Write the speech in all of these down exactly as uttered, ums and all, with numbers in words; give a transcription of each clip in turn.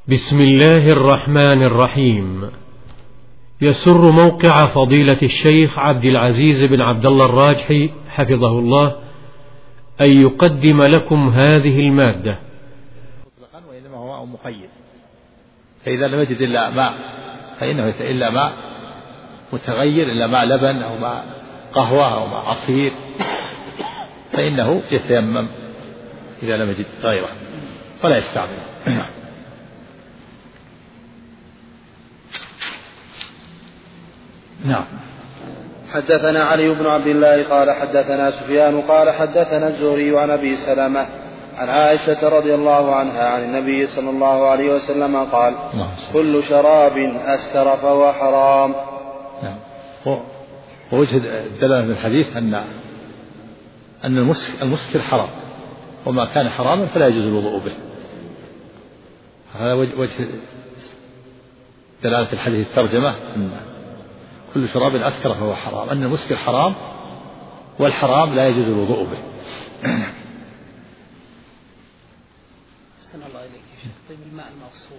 بسم الله الرحمن الرحيم. يسر موقع فضيلة الشيخ عبد العزيز بن عبد الله الراجحي حفظه الله أن يقدم لكم هذه المادة. وإنما هو ماء مقيد، فإذا لم يجد إلا ماء فإنه إلا ماء متغير، إلا ماء لبن أو ماء قهوة أو ماء عصير، فإنه يتيمم إذا لم يجد غيره ولا يستعمل. نعم. حدثنا علي بن عبد الله قال حدثنا سفيان قال حدثنا الزهري عن أبي سلمة عن عائشة رضي الله عنها عن النبي صلى الله عليه وسلم قال: كل شراب أسكر فهو حرام. نعم. ووجه الدلالة من الحديث أن أن المسكر حرام، وما كان حراما فلا يجوز الوضوء به. هذا وجه دلالة الحديث الترجمة، أن كل شراب أسكر فهو حرام، أن المسكر حرام والحرام لا يجوز الوضوء به. أحسن الله إليك يا شيخ. طيب الماء المغصوب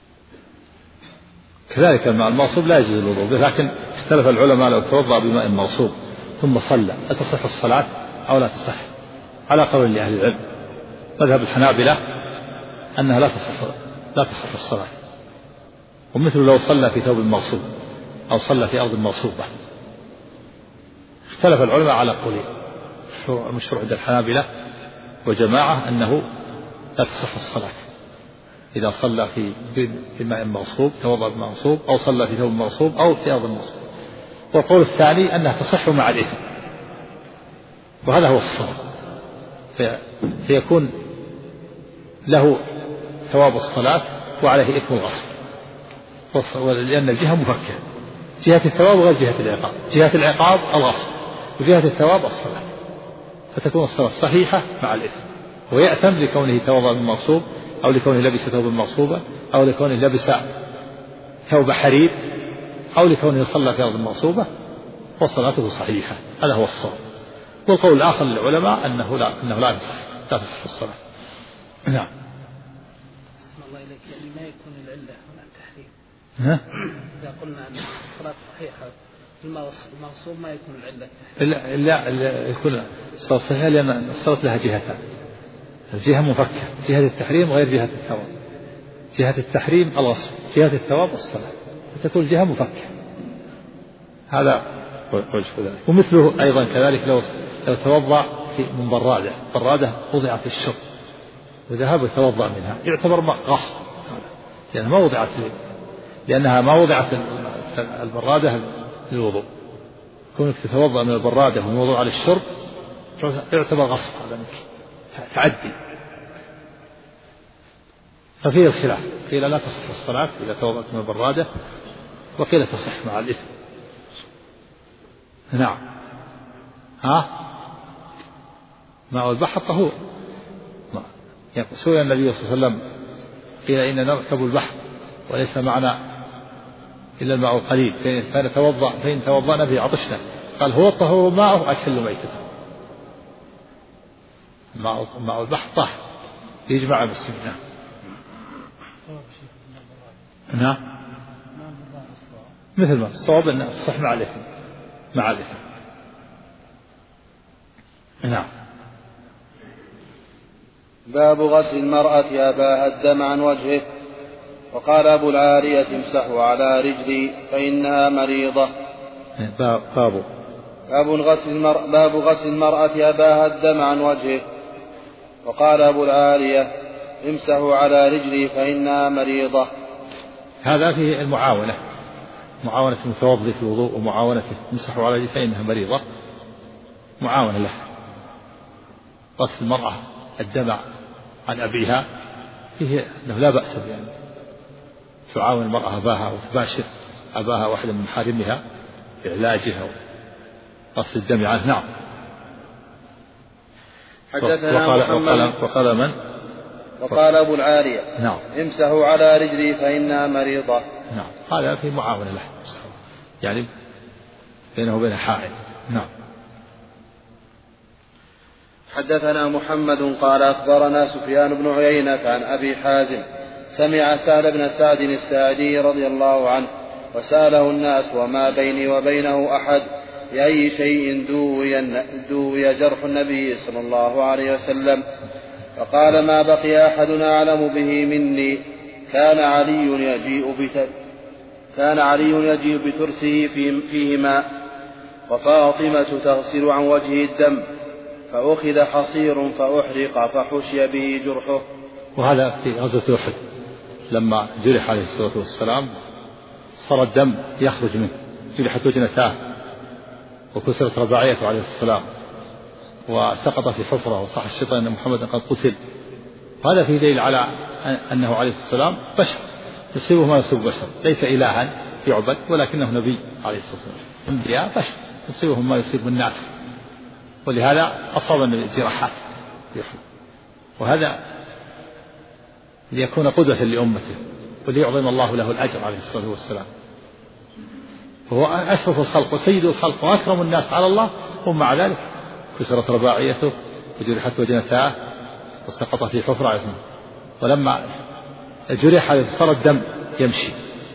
كذلك الماء المغصوب لا يجوز الوضوء به، لكن اختلف العلماء لو توضأ بماء مغصوب ثم صلى أتصح الصلاة أو لا تصح، على قول لأهل العلم. مذهب الحنابلة أنها لا تصح لا تصح الصلاة، ومثل لو صلى في ثوب مغصوب أو صلى في أرض مغصوبة. اختلف العلماء على قولين. المشهور عند الحنابلة وجماعة أنه لا تصح الصلاة إذا صلى في بماء مغصوب، توضأ بماء مغصوب، أو صلى في ثوب مغصوب أو في أرض مغصوب. والقول الثاني أنها تصح مع الإثم، وهذا هو الصواب، فيكون له ثواب الصلاة وعليه إثم الغصب، لأن الجهة مفكرة، جهة الثواب وغير جهة العقاب. جهة العقاب الغصب، وجهة الثواب الصلاة، فتكون الصلاة صحيحة مع الإثم، ويأثم لكونه توضأ بالمغصوب، أو لكونه لبس ثوب مغصوبة، أو لكونه لبس ثوب حرير، أو لكونه صلى في أرض مغصوبة، وصلاته صحيحة. هذا هو الصواب. والقول الآخر للعلماء أنه لا أنه لا تصح لا تصح الصلاة. نعم. أحسن الله إليك. يعني ما يكون العلة هنا التحريم. ها؟ إذا قلنا أن الصلاة صحيحة المغصوب ما يكون العلة التحريم. لا لا يكون الصلاة صحيحة، لأن الصلاة لها جهتان، الجهة مفكة، جهة التحريم غير جهة الثواب. جهة التحريم الغصب، جهة الثواب الصلاة، فتكون الجهة مفكة. هذا وجه ذلك. ومثله أيضا كذلك لو لو توضأ في من برادة، برادة وضعت في الشرب وذهب وتوضأ منها، يعتبر غصب، لأنها ما وضعت لأنها ما وضعت البرادة للوضوء. كونك تتوضأ من البرادة والوضوء على الشرب يعتبر غصب، هذا منك تعدي. ففيه الخلاف، قيل لا تصح الصلاة إذا توضأت من البرادة، وقيل تصح مع الإثم. نعم. ها ماء البحر طهور. سئل النبي صلى الله عليه وسلم قيل إن نركب البحر وليس معنا إلا الماء القليل، فإن توضأ فإن توضأنا به عطشنا، قال هو الطهور ماءه أكل ميتته. ماء البحر طاهر يجمع المسلمين. نعم. مثل ما الصواب أن تصح مع الإثم مع الإثم. نعم. باب غسل المرأة أباها الدم عن وجهه. وقال أبو العالية: امسحوا على رجلي فإنها مريضة. باب باب غسل المرأة باب غسل المرأة أباها الدم عن وجهه. وقال أبو العالية: امسحوا على رجلي فإنها مريضة. هذا فيه المعاونة، معاونة المتوضئ في الوضوء، ومعاونته امسحوا على رجلي فإنها مريضة، معاونة له. غسل المرأة الدم عن أبيها فيه أنه لا بأس بأن تعاون المرأة أباها وتباشر أباها واحدا من محارمها بعلاجها غسل الدم عنه. نعم. حدثنا وقال, محمد وقال, وقال من وقال أبو العالية: نعم. امسحوا على رجلي فإنها مريضة. نعم. هذا في معاونة له، يعني بينه وبين حائل. نعم. حدثنا محمد قال أخبرنا سفيان بن عيينة عن أبي حازم سمع سهل بن سعد الساعدي رضي الله عنه وسأله الناس وما بيني وبينه أحد بأي شيء دوي جرح النبي صلى الله عليه وسلم، فقال ما بقي أحد أعلم به مني. كان علي يجيء بتر كان علي يجيء بترسه فيه ماء وفاطمة تغسل عن وجهه الدم، فأخذ حصير فأحرق فحشي به جرحه. وهذا في غزوة أحد لما جرح عليه الصلاة والسلام صار الدم يخرج منه، جرحت وجنتاه وكسرت رباعيته عليه السلام وسقط في حفرة وصح الشيطان أن محمدا قد قتل. وهذا فيه دليل على أنه عليه السلام بشر يصيبه ما يصيب بشر، ليس إلها يعبد ولكنه نبي عليه الصلاة والسلام. الأنبياء بشر يصيبهم ما يصيب الناس، ولهذا أصاب النبي جراحات، وهذا ليكون قدوة لأمته وليعظم الله له الأجر عليه الصلاة والسلام. وهو أشرف الخلق وسيد الخلق وأكرم الناس على الله، ومع ذلك كسرت رباعيته وجرحت وجنتاه وسقط في حفرة. ولما جرح صار الدم يمشي،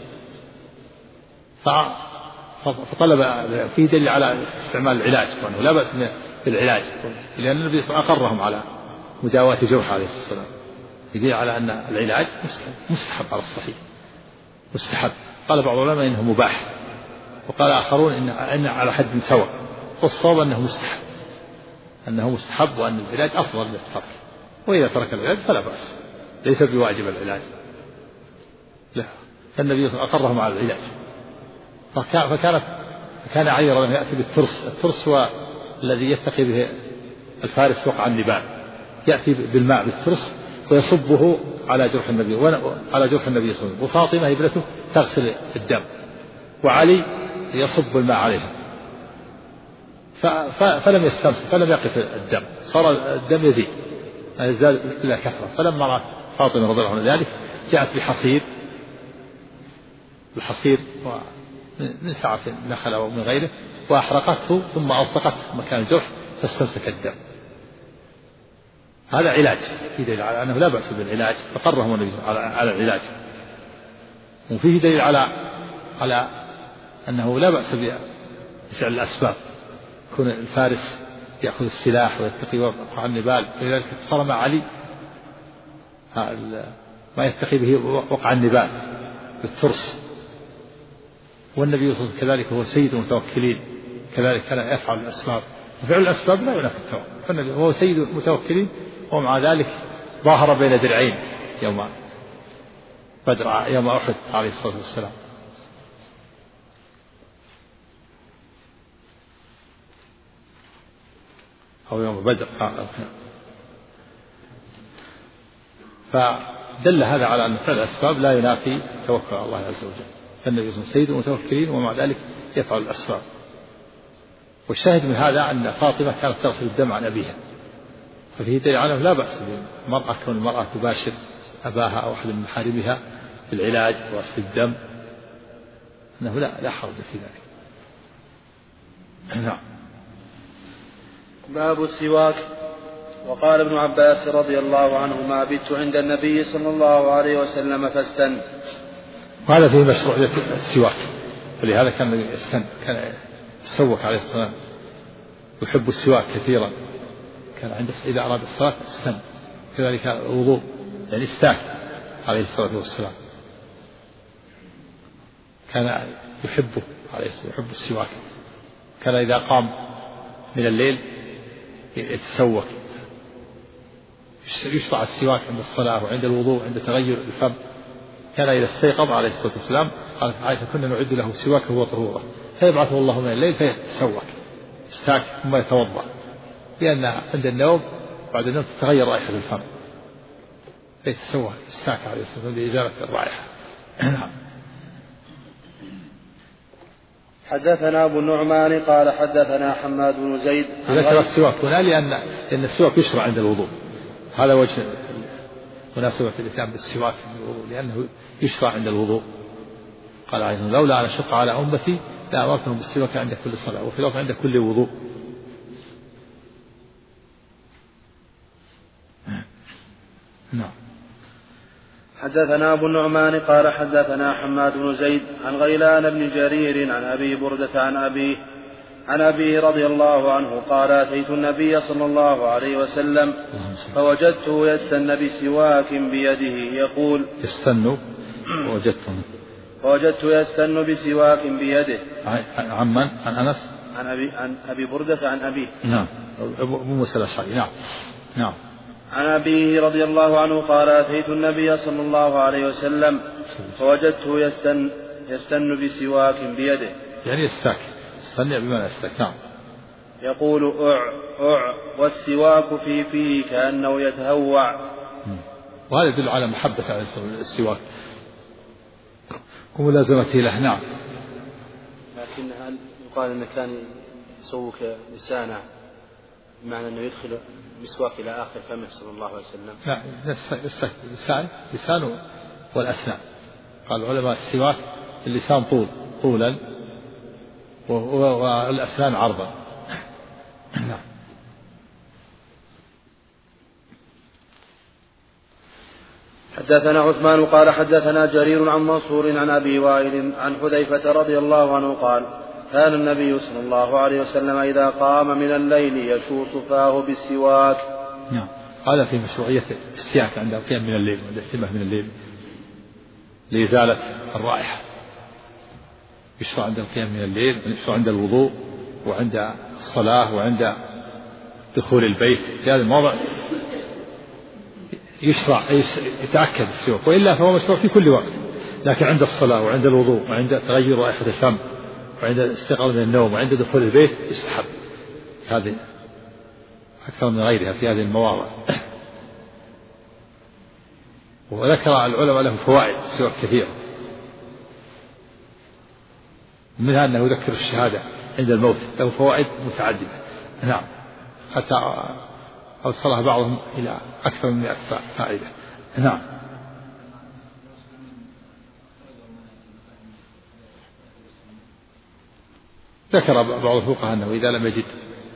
فطلب فيه دليل على استعمال العلاج وأنه لا بأس بالعلاج، لأن النبي صلى الله عليه وسلم أقرهم على مداواة جرح عليه الصلاة والسلام، يدل على أن العلاج مستحب على الصحيح مستحب. قال بعض العلماء إنه مباح، وقال آخرون إن, إن على حد سواء، والصواب أنه مستحب أنه مستحب وأن العلاج أفضل من الترك، وإذا ترك العلاج فلا بأس، ليس بواجب العلاج. لا، فالنبي صلى الله عليه وسلم أقرهم على العلاج. فكانت فكان علي رضي الله عنه يأتي بالترس. الترس هو الذي يتقي به الفارس وقع النبال، يأتي بالماء بالترس ويصبه على جرح النبي على جرح النبي صلى الله عليه وسلم، وفاطمة ابنته تغسل الدم، وعلي يصب الماء عليها. فلم يستمسك فلم يقف الدم، صار الدم يزيد يزداد إلى كثرة. فلما رأت فاطمة رضي الله عنها ذلك جاءت بحصير الحصير من سعة النخل أو من غيره وأحرقته ثم ألصقت مكان الجرح فاستمسك الدم. هذا علاج، في دليل على أنه لا بأس بالعلاج، فقرهم النبي على العلاج. وفيه دليل على على أنه لا بأس بفعل الأسباب، يكون الفارس يأخذ السلاح ويتقي وقع النبال، ولذلك صار مع علي ما يتقي به وقع النبال بالترس. والنبي صلى الله عليه وسلم كذلك هو سيد المتوكلين، كذلك كان يفعل الأسباب، وفعل الأسباب لا ينافي التوكل، فالنبي هو سيد المتوكلين، ومع ذلك ظاهر بين درعين يوم بدر يوم أحد عليه الصلاة والسلام. أو يوم بدر. فدل هذا على أن فعل الأسباب لا ينافي توكل على الله عز وجل، فالنبي صلى الله عليه وسلم سيد المتوكلين ومع ذلك يفعل الأسباب. والشاهد من هذا أن فاطمة كانت تغسل الدم عن أبيها، ففيه دليل على لا بأس بالمرأة كون المرأة تباشر أباها أو أحد من محارمها بالعلاج وغسل الدم، أنه لا لا حرج في ذلك. نعم. باب السواك. وقال ابن عباس رضي الله عنهما بت عند النبي صلى الله عليه وسلم فاستن. وهذا فيه مشروعية السواك، ولهذا كان يستن، كان يتسوك عليه الصلاة، يحب السواك كثيرا، كان عند إذا أراد الصلاة استن، كذلك الوضوء يعني استاك عليه الصلاة والسلام، كان يحبه عليه الصلاة، يحب السواك. كان إذا قام من الليل يتسوك، يشرع السواك عند الصلاة وعند الوضوء عند تغير الفم. كان إذا استيقظ عليه الصلاة والسلام قالت عائشة كنا نعد له سواكه وطهوره، فيبعثه الله من الليل فيتسوك استاك ثم يتوضأ، لأن عند النوم بعد النوم تتغير رائحة الفم، فيتسوك استاك عليه الصلاة والسلام لإزالة الرائحة. حدثنا أبو النعمان قال حدثنا حماد بن زيد. ذكر السواك هنا لأن لأن السواك يشرع عند الوضوء، هذا وجه مناسبة الإتيان بالسواك عند الوضوء، لأنه يشرع عند الوضوء. قال عليه الصلاة والسلام لولا أن أشق على أمتي لأمرتهم بالسواك عند كل صلاة، وفي الأرض عند كل وضوء. نعم. حدثنا أبو النعمان قال حدثنا حماد بن زيد عن غيلان بن جرير عن أبي بردة عن أبيه عن أبيه رضي الله عنه قال أتيت النبي صلى الله عليه وسلم فوجدته يستن بسواك بيده يقول يستن وجدته فوجدته يستن بسواك بيده. عن من؟ عن أنس؟ عن أبي, عن أبي بردة عن أبيه. نعم. أبو موسى الأشعري. نعم. نعم. عن أبيه رضي الله عنه قال أتيت النبي صلى الله عليه وسلم فوجدته يستن يستن بسواك بيده. يعني يستاك. استنى بمعنى يستاك. نعم. يقول أع أع والسواك في فيه كأنه يتهوع. وهذا يدل على محبة على السواك وملازمته له. نعم. لكن هل يقال أنه كان يسوك لسانه بمعنى أنه يدخل مسواك إلى آخر فمه صلى الله عليه وسلم؟ لا يستك لسان لسانه والأسنان. قال العلماء السواك اللسان طول طولا والأسنان عرضا. نعم. حدثنا عثمان قال حدثنا جرير عن منصور عن أبي وائل عن حذيفة رضي الله عنه قال كان النبي صلى الله عليه وسلم إذا قام من الليل يشوص فاه بالسواك. نعم. هذا في مشروعية استياك عند القيام من الليل والاهتمام من الليل لإزالة الرائحة. يشرع عند القيام من الليل ويشرع عند الوضوء وعند الصلاة وعند دخول البيت. في هذا الموضع يشرع يتأكد السواك، وإلا فهو مشروع في كل وقت، لكن عند الصلاة وعند الوضوء وعند تغير رائحة الفم وعند الاستيقاظ من النوم وعند دخول البيت يستحب هذه أكثر من غيرها في هذه المواضع. وذكر العلماء له فوائد السواك كثيرة، منها أنه يذكر الشهادة عند الموت، له فوائد متعددة. نعم. حتى أوصلها بعضهم إلى أكثر من مئة فائدة. نعم. ذكر بعض الفقهاء أنه إذا لم يجد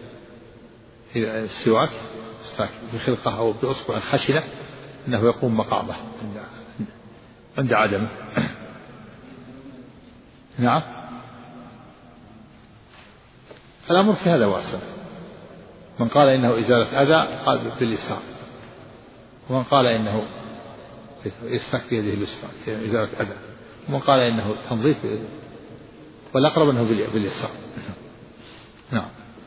السواك بخلقة أو بأصبع خشنة أنه يقوم مقامه عند عند عدمه. نعم. الأمر في هذا واسع. من قال إنه إزالة أذى قال باليسار، ومن قال إنه يستك بيده اليسرى إزالة أذى، ومن قال إنه تنظيف، والأقرب أنه باليسار. نعم.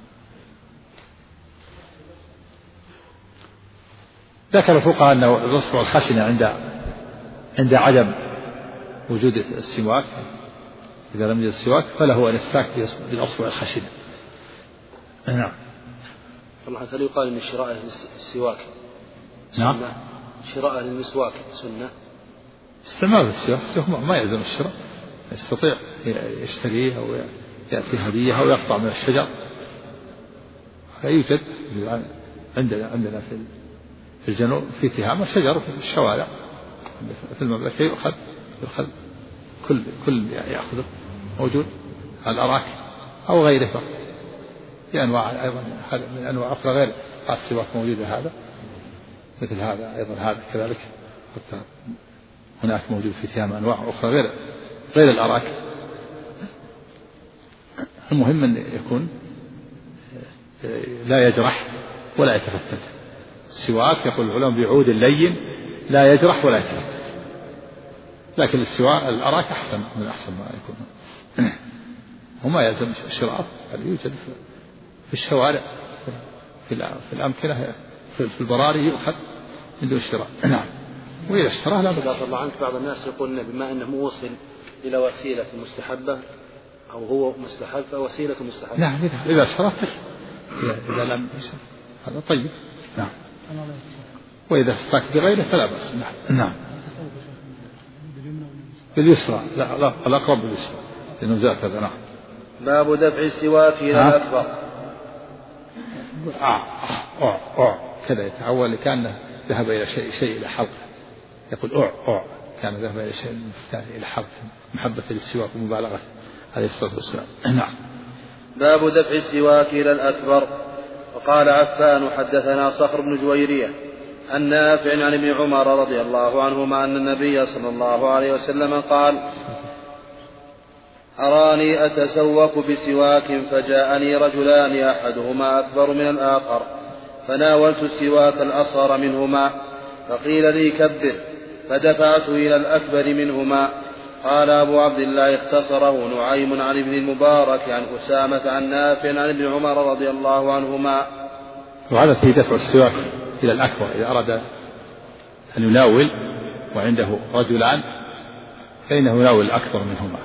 ذكر الفقهاء أنه الأصبع الخشنة عند عند عدم وجود السواك، إذا لم يجد السواك فله أن يستاك بالأصبع الخشنة. نعم. والله هل يقال أن شراءه للسواك نعم. شراءه للمسواك سنة؟ استعمال السواك ما يلزم الشراء، يستطيع يشتريه أو يأتي هدية أو يقطع من الشجر. فيوجد عندنا عندنا في في الجنوب في تهامة شجر في الشوارع في المملكة يؤخذ يؤخذ كل كل يأخذه موجود الأراك أو غيره في أنواع أيضا من أنواع أخرى غير السواك موجودة هذا مثل هذا أيضا هذا كذلك، حتى هناك موجود في تهامة أنواع أخرى غير غير الأراك. المهم أن يكون لا يجرح ولا يتفتت. السواك يقول العلماء بعود لين لا يجرح ولا يتفتت، لكن السواك الأراك أحسن من أحسن ما يكون. وما يلزم الشراء، هذا يوجد في الشوارع في الأمكنة في البراري يؤخذ عنده الشراء. نعم. وإذا اشتراه لا بأس. الله عنك بعض الناس يقول بما أنه وصل إلى وسيلة مستحبة أو هو مستحب فوسيلة مستحبة. نعم. إذا إذا اشتراه إذا لم يشتري هذا طيب. نعم. وإذا استاك بغيره فلا بأس. نعم. نعم. باليسرى لا لا الأقرب باليسرى لأنه زاد هذا. نعم. باب دفع السواك إلى الأكبر. آه آه آه كذا يتحول كأنه ذهب إلى شيء شيء إلى حلقه، يقول أوع أوع كان ذهب إلى شيء إلى حلقه محبة للسواك ومبالغة عليه الصلاة والسلام. نعم. باب دفع السواك إلى الأكبر. وقال عفان حدثنا صخر بن جويرية عن نافع عن ابن عمر رضي الله عنهما أن النبي صلى الله عليه وسلم قال أراني أتسوق بسواك فجاءني رجلان أحدهما أكبر من الآخر فناولت السواك الأصغر منهما فقيل لي كبر فدفعت إلى الأكبر منهما. قال أبو عبد الله اختصره نعيم عن ابن المبارك عن أسامة عن نافع عن ابن عمر رضي الله عنهما. وهذا في دفع السواك إلى الأكبر إذا أراد أن يناول وعنده رجلان فإنه يناول الأكبر منهما.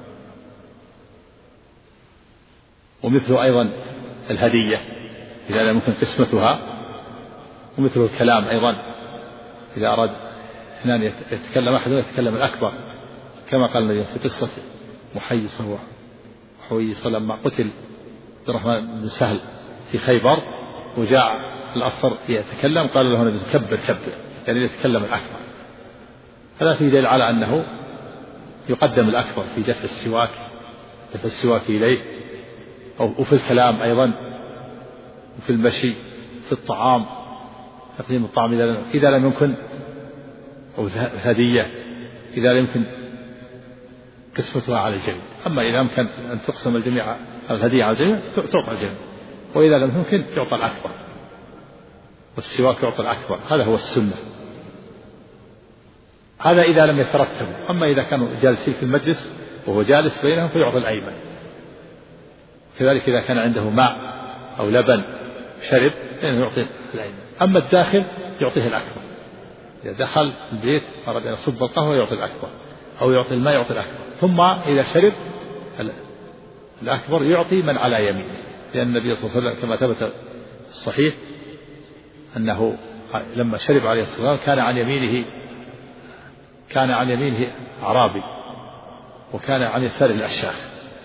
ومثل أيضا الهدية إذا لم يمكن قسمتها، ومثل الكلام أيضا إذا أراد اثنان يتكلم أحد يتكلم الأكبر، كما قال النبي في قصة محيصة وحويصة لما قتل عبد الرحمن بن سهل في خيبر وجاء الأصغر يتكلم قال له النبي كبر كبر، يعني يتكلم الأكبر. هذا في دليل على أنه يقدم الأكبر في دفع السواك دفع السواك إليه، وفي الكلام أيضا، وفي المشي، في الطعام تقديم الطعام إذا لم يمكن، أو الهدية إذا لم يمكن قسمتها على الجميع. أما إذا أمكن أن تقسم الجميع الهدية على الجميع تعطى الجميع، وإذا لم يمكن يعطى الأكبر، والسواك يعطى الأكبر. هذا هو السنة. هذا إذا لم يترتبوا. أما إذا كانوا جالسين في المجلس وهو جالس بينهم فيعطي الأيمن. كذلك إذا كان عنده ماء أو لبن شرب فإنه يعطي الأيمن. أما الداخل يعطيه الأكبر. إذا دخل البيت أراد أن يصب القهوة يعطي الأكبر، أو يعطي الماء يعطي الأكبر. ثم إذا شرب الأكبر يعطي من على يمينه، لأن النبي صلى الله عليه وسلم كما ثبت في الصحيح أنه لما شرب عليه الصلاة والسلام كان عن يمينه كان عن يمينه أعرابي وكان عن يساره الأشياخ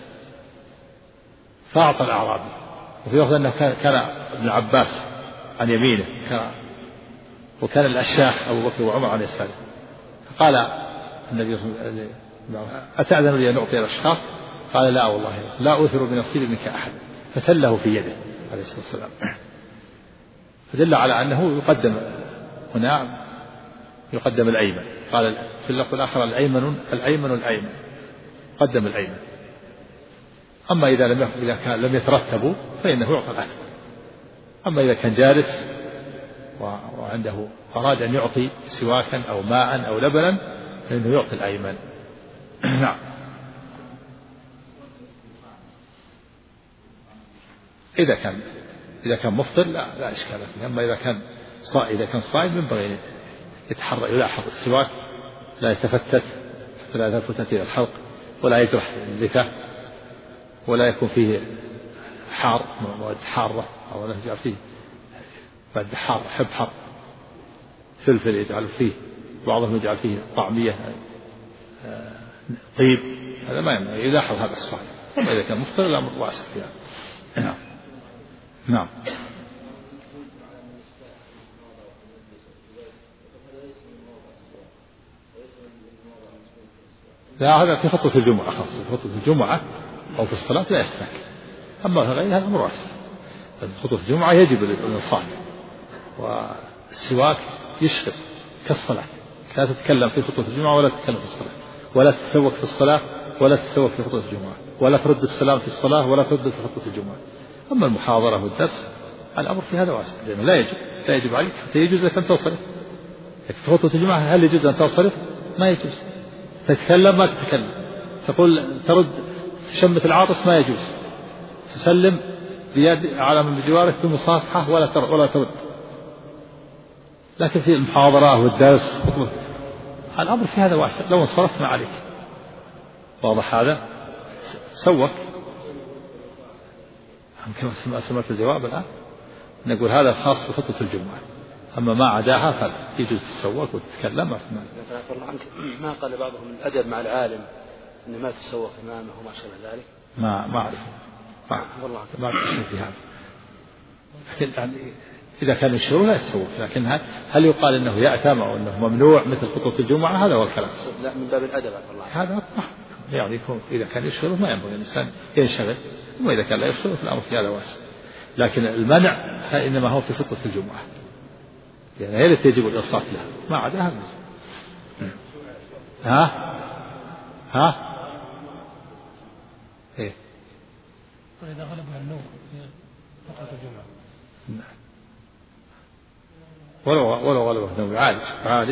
فأعطى الأعرابي. وفي لفظ أنه كان, كان ابن عباس عن يمينه كان، وكان الأشياخ أبو بكر وعمر عن يساره. فقال النبي صلى الله عليه وسلم أتأذن لي أن أعطي الأشخاص؟ قال لا والله لا أؤثر بنصيب منك أحد، فتله في يده عليه الصلاة والسلام. فدل على أنه يقدم هنا يقدم الأيمن. قال في اللفظ الآخر الأيمن الأيمن الأيمن قدم الأيمن. أما إذا لم إذا كان لم يترتبوا فإنه يعطى الأكبر. أما إذا كان جالس وعنده أراد أن يعطي سواكا أو ماء أو لبنا فإنه يعطي الأيمن. نعم. إذا كان إذا كان مفطر لا لا إشكال فيه. أما إذا كان صائم إذا كان صائم ينبغي يتحرى يلاحظ السواك لا يتفتت حتى لا يتفتت إلى الحلق، ولا يجرح اللثة، ولا يكون فيه حار مواد حارة، أو لا يجعل فيه مواد حار حب حار فلفل يجعل فيه، بعضهم يجعل فيه طعمية طيب. هذا ما ينبغي يلاحظ هذا الصائم. أما إذا كان مفطر لا واسع فيها. نعم. نعم. لا هذا في خطوة الجمعة خاصة، في خطوة الجمعة أو في الصلاة لا يستاك. أما غيرها أمر واسع. خطوة الجمعة يجب الإنصات، والسواك يشغل كالصلاة. لا تتكلم في خطوة الجمعة ولا تتكلم في الصلاة، ولا تتسوق في الصلاة ولا تتسوق في خطوة الجمعة، ولا ترد السلام في الصلاة ولا ترد في خطوة الجمعة. أما المحاضرة والدرس الأمر في هذا واسع، لأنه لا يجب لا يجب عليك حتى يجوز لك أن تنصرف. في خطوة الجمعة هل يجوز أن تنصرف؟ ما يجوز. تتكلم ما تتكلم، تقول ترد تشمت العاطس ما يجوز، تسلم بيد على من بجوارك بمصافحة ولا ترد ولا ترد. لكن في المحاضرة والدرس الأمر في هذا واسع، لو انصرفت ما عليك. واضح هذا؟ سوك كما سمعت الجواب الآن نقول هذا خاص بخطوة الجمعة. أما ما عداها فلا يجوز تسوق وتتكلم. ما ما قال بعضهم الأدب مع العالم إن ما تسوق إمامه وما شابه ذلك. ما ما أعرف ما والله ما أعرف في هذا. يعني إذا كان يشعر لا يتسوق، لكن هل يقال إنه يأثم أو إنه ممنوع مثل خطوة الجمعة؟ هذا هو الكلام. لا من باب الأدب والله. هذا يعني يكون إذا كان يشغله ما ينبغي الإنسان ينشغل، وإذا كان لا يشغله فالأمر في هذا واسع. لكن المنع إنما هو في خطوة الجمعة. يعني هي التي يجب الإنصات لها، ما عداها ها ها إيه وإذا غلبها النوم في فترة الجمعة ولو ولو غلبها النوم يعالج يعالج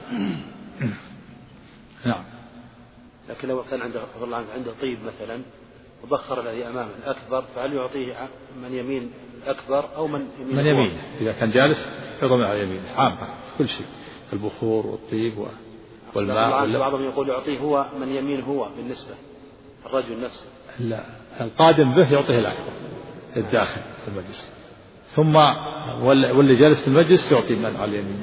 نعم. لكن لو كان عنده عنده طيب مثلا وبخر الذي أمامه الأكبر، فهل يعطيه من يمين الأكبر أو من يمين من يمين؟ إذا كان جالس يضم على يمين عامة كل شيء، البخور والطيب والماء. بعضهم يقول يعطيه هو من يمين هو بالنسبة الرجل نفسه. لا، القادم به يعطيه الأكبر الداخل في المجلس، ثم واللي جالس في المجلس يعطي من على اليمين.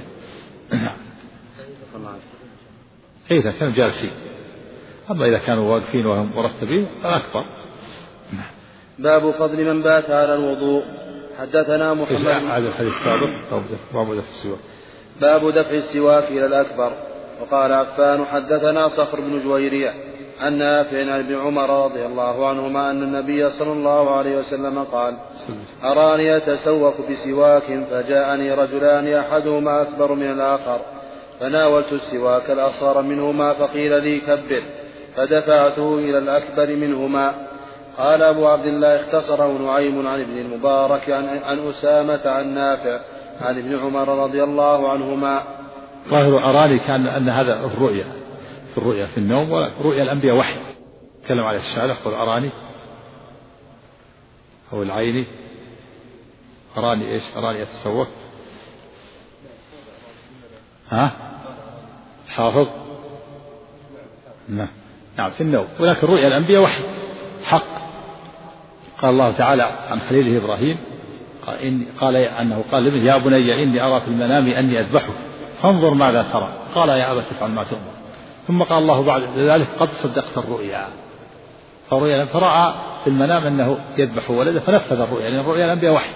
إذا كانوا جالسين، أما إذا كانوا واقفين وهم مرتبين فالأكبر. باب فضل من بات على الوضوء. حدثنا محمد. هذا الحديث السابق باب دفع السواك. باب دفع السواك إلى الأكبر. وقال عفان حدثنا صخر بن جويرية عن نافع عن ابن عمر رضي الله عنهما أن النبي صلى الله عليه وسلم قال: أراني أتسوق بسواك فجاءني رجلان أحدهما أكبر من الآخر فناولت السواك الأصغر منهما فقيل لي كبر فدفعته إلى الأكبر منهما. قال أبو عبد الله اختصره نعيم عن ابن المبارك عن أسامة عن نافع عن ابن عمر رضي الله عنهما. ظاهر أراني كان أن هذا الرؤيا في الرؤيا في النوم، ورؤيا الأنبياء وحي. تكلم عليه الشارع قل أراني أو العيني أراني إيش؟ أراني أتسوق ها حافظ نعم نعم في النوم، ولكن رؤيا الأنبياء وحي حق. قال الله تعالى عن خليله إبراهيم قال, إن قال أنه قال لابنه: يا بني إني أرى في المنام أني أذبحك فانظر ماذا ترى. قال: يا أبت افعل ما تؤمر. ثم قال الله بعد ذلك: قد صدقت الرؤيا. فرؤيا فرأى في المنام أنه يذبح ولده فنفذ الرؤيا، لأن الرؤيا الأنبياء وحي،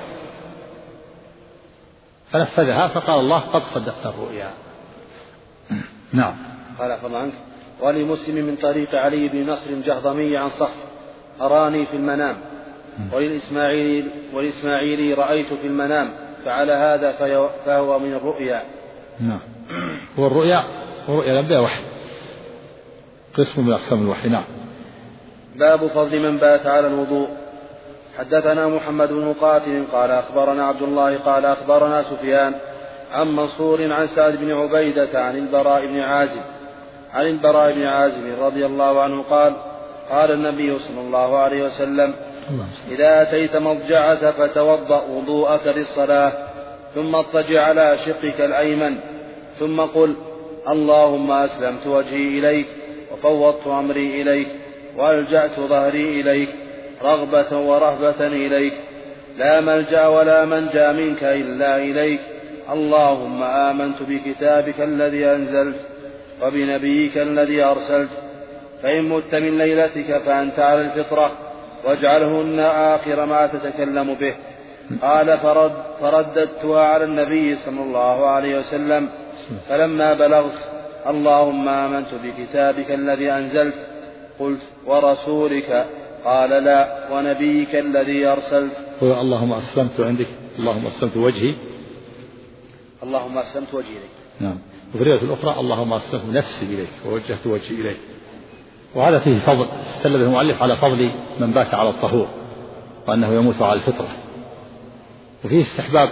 فنفذها فقال الله: قد صدقت الرؤيا. نعم. قال عفوا عنك. ولمسلم من طريق علي بن نصر الجهضمي عن صخر: أراني في المنام. وللإسماعيلي, وللإسماعيلي رأيت في المنام، فعلى هذا فهو من الرؤيا. نعم. هو الرؤيا ورؤيا الأنبياء وحي، قسم من أقسام الوحي. نعم. باب فضل من بات على الوضوء. حدثنا محمد بن مقاتل قال أخبرنا عبد الله قال أخبرنا سفيان عن منصور عن سعد بن عبيدة عن البراء بن عازب عن البراء بن عازب رضي الله عنه قال: قال النبي صلى الله عليه وسلم: إذا أتيت مضجعك فتوضأ وضوءك للصلاة، ثم اضطجع على شقك الأيمن، ثم قل: اللهم أسلمت وجهي إليك وفوضت أمري إليك وألجأت ظهري إليك رغبة ورهبة إليك، لا ملجأ ولا منجا منك إلا إليك، اللهم آمنت بكتابك الذي أنزلت وبنبيك الذي أرسلت، فإن مت من ليلتك فأنت على الفطرة واجعلهن آخر ما تتكلم به. قال: فرد فرددتها على النبي صلى الله عليه وسلم، فلما بلغت: اللهم آمنت بكتابك الذي أنزلت، قلت: ورسولك؟ قال: لا، ونبيك الذي أرسلت. اللهم أسلمت عندك، اللهم أسلمت وجهي، اللهم أسلمت وجهي إليك. نعم. وفي الرواية الأخرى: اللهم أسلمت نفسي إليك ووجهت وجهي إليك. وهذا فيه فضل، استدل المؤلف على فضل من بات على الطهور وأنه يموت على الفطرة، وفيه استحباب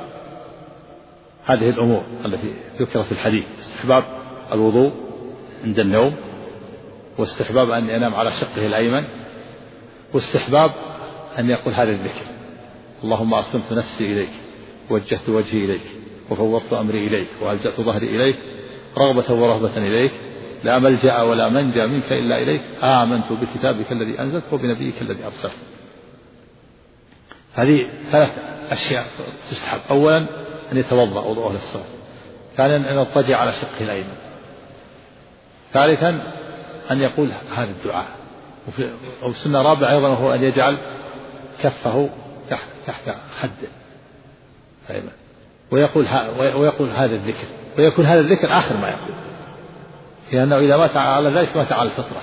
هذه الأمور التي ذكرت في الحديث: استحباب الوضوء عند النوم، واستحباب أن ينام على شقه الأيمن، واستحباب أن يقول هذا الذكر: اللهم أسلمت نفسي إليك ووجهت وجهي إليك وفوضت أمري إليك وألجأت ظهري إليك رغبة ورهبة إليك، لا ملجأ ولا منجا منك إلا إليك، آمنت بكتابك الذي أنزلت وبنبيك الذي أرسلت. هذه ثلاث أشياء تستحب: أولا أن يتوضأ وضوءه للصلاة، ثانيا أن يضطجع على شقه الأيمن، ثالثا أن يقول هذا الدعاء، أو سنة رابعة أيضا وهو أن يجعل كفه تحت تحت خده أيمن ويقول ويقول هذا الذكر، ويكون هذا الذكر آخر ما يقول، لأنه إذا مات على ذلك مات على الفطرة.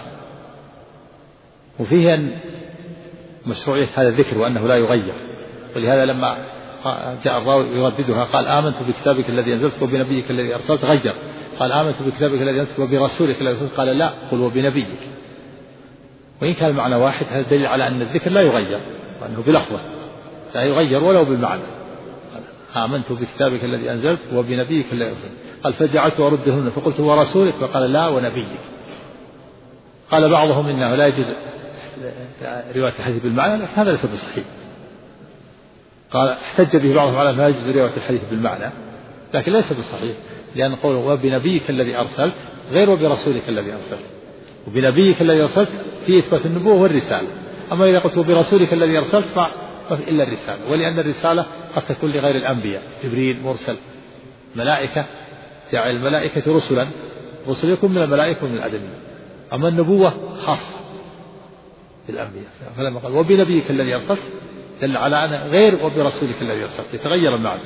وفيه أن مشروعية هذا الذكر وأنه لا يغير، ولهذا لما جاء الراوي يرددها قال آمنت بكتابك الذي أنزلت وبنبيك الذي أرسلت غير قال آمنت بكتابك الذي أنزلت وبرسولك الذي أرسلت قال لا قل وبنبيك. وإن كان المعنى واحد هذا دليل على أن الذكر لا يغير وأنه بلفظه لا يغير ولو بالمعنى. آمنت بكتابك الذي أنزلت وبنبيك الذي أرسلت قال فجعلت أردهن فقلت ورسولك فقال لا ونبيك. قال بعضهم إنه لا يجوز رواية الحديث بالمعنى لكن هذا ليس بصحيح. قال احتج به بعضهم على ما يجوز رواية الحديث بالمعنى لكن ليس بصحيح لأن قوله وبنبيك الذي أرسلت غير وبرسولك الذي أرسلت. وبنبيك الذي أرسلت فيه إثبات النبوة والرسالة. أما إذا قلت برسولك الذي أرسلت فما في إلا الرسالة ولأن الرسالة قد تكون لغير الأنبياء جبريل مرسل ملائكة جعل الملائكة رسلا رسل يكون من الملائكة ومن الآدميين. أما النبوة خاصة بالأنبياء فلما قال وبنبيك الذي أرسلت دل على أن غير وبرسولك الذي أرسلت يتغير المعنى.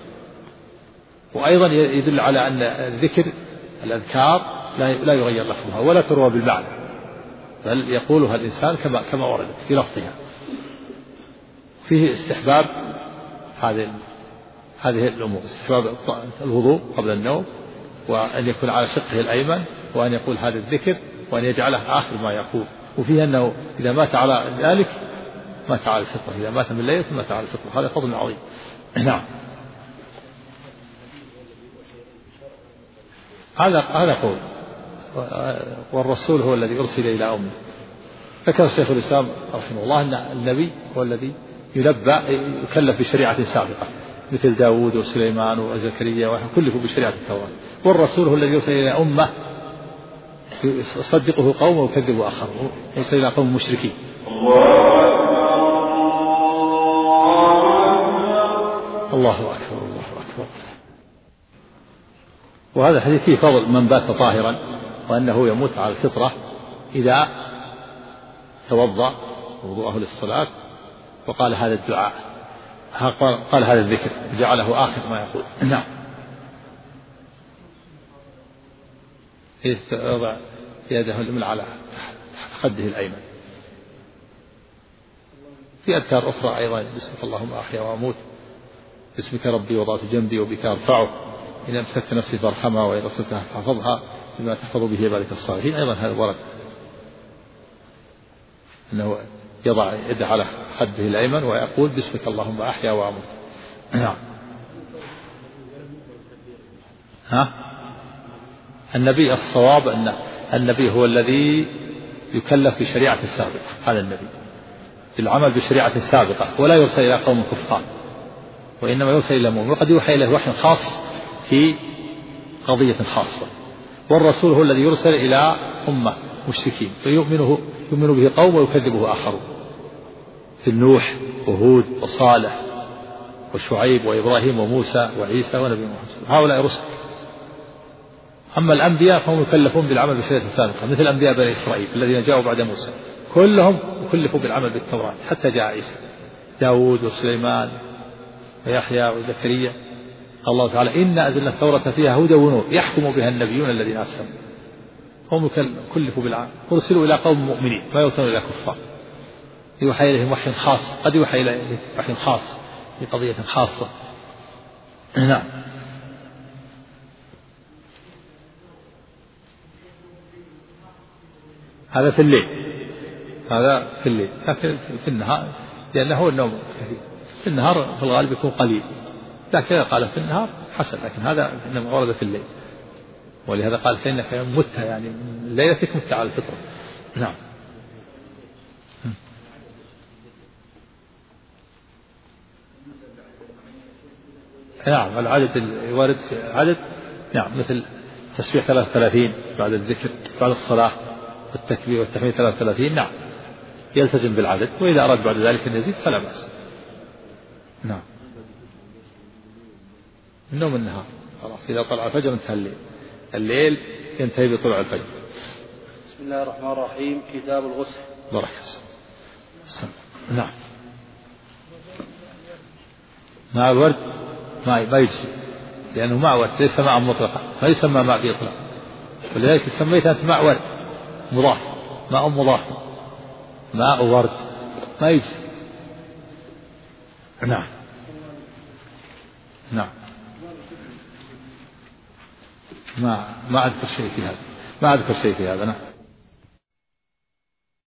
وأيضا يدل على أن الذكر الأذكار لا يغير لفظها ولا تروى بالمعنى بل يقولها الإنسان كما كما وردت في لفظها. فيه استحباب هذه هذه الأمور استحباب الوضوء قبل النوم وأن يكون على شقه الأيمن وأن يقول هذا الذكر وأن يجعله آخر ما يقول. وفيه أنه إذا مات على ذلك مات على الفطرة إذا مات من الليل مات على الفطرة هذا فضل عظيم. نعم هذا هذا قول والرسول هو الذي أرسل إلى أمه. ذكر الشيخ الإسلام رحمه الله أن النبي هو الذي ينبأ يكلف بشريعة سابقة مثل داود وسليمان وزكريا وكلفوا بشريعة التوراة. والرسول هو الذي يرسل إلى أمة يصدقه قوم ويكذب آخر يرسل إلى قوم مشركين. الله أكبر الله أكبر. وهذا الحديث فيه فضل من بات طاهرا وأنه يموت على الفطرة إذا توضأ وضوءه للصلاة وقال هذا الدعاء قال هذا الذكر وجعله آخر ما يقول. نعم يضع يده اليمنى على خده الأيمن. في أذكار أخرى أيضا باسمك اللهم أحيا وأموت باسمك ربي وضعت جنبي وبك أرفعه إن أمسكت نفسي فارحمها وإن رسلتها فاحفظها بما تحفظ به عبادك الصالحين. أيضا هذا ورد أنه يضع يده على خده الأيمن ويقول باسمك اللهم أحيا وأموت. نعم ها النبي الصواب أن النبي هو الذي يكلف بشريعة السابقة هذا النبي بالعمل بشريعة السابقة ولا يرسل إلى قوم كفار وإنما يرسل إلى مؤمن وقد يوحى إليه وحي خاص في قضية خاصة. والرسول هو الذي يرسل إلى أمة مشركين فيؤمنه يؤمن به قوم ويكذبه آخرون في النوح وهود وصالح وشعيب وإبراهيم وموسى وعيسى ونبي محمد هؤلاء رسل. أما الأنبياء فهم يكلفون بالعمل بالشريعة السابقة مثل أنبياء بني إسرائيل الذين جاءوا بعد موسى كلهم يكلفوا بالعمل بالتوراة حتى جاء عيسى داود وسليمان ويحيى وزكريا. الله تعالى إنا أنزلنا التوراة فيها هدى ونور يحكم بها النبيون الذين أسلموا. هم كلفوا بالعمل ارسلوا إلى قوم مؤمنين ما يوصلوا إلى كفار يوحى إليهم وحي خاص قد يوحى إليهم وحي خاص في قضية خاصة. نعم هذا في الليل هذا في الليل لكن في النهار لأنه هو النوم كثير في النهار في الغالب يكون قليل لكن قال في النهار حسن لكن هذا إنما ورد في الليل ولهذا قال فإنك مت يعني ليلتك مت على الفطرة. نعم نعم العدد الوارد عدد نعم مثل تسبيح ثلاث ثلاثين بعد الذكر بعد الصلاة والتكبير والتحميد ثلاث ثلاثين نعم يلتزم بالعدد وإذا أراد بعد ذلك أن يزيد فلا بأس. نعم النوم النهار خلاص إذا طلع الفجر انتهى الليل الليل ينتهي بطلوع الفجر. بسم الله الرحمن الرحيم كتاب الغسل. بارك نعم مع الورد ما ما يجزي لأنه مع ورد ليس ماء مطلقا ما يسمى ماء بإطلاق ولذلك سميت أنت ماء ورد مضاف ماء مضاف ماء ورد ما يجزي. نعم نعم. ما ما أذكر شيء في هذا ما أذكر شيء في هذا. نعم.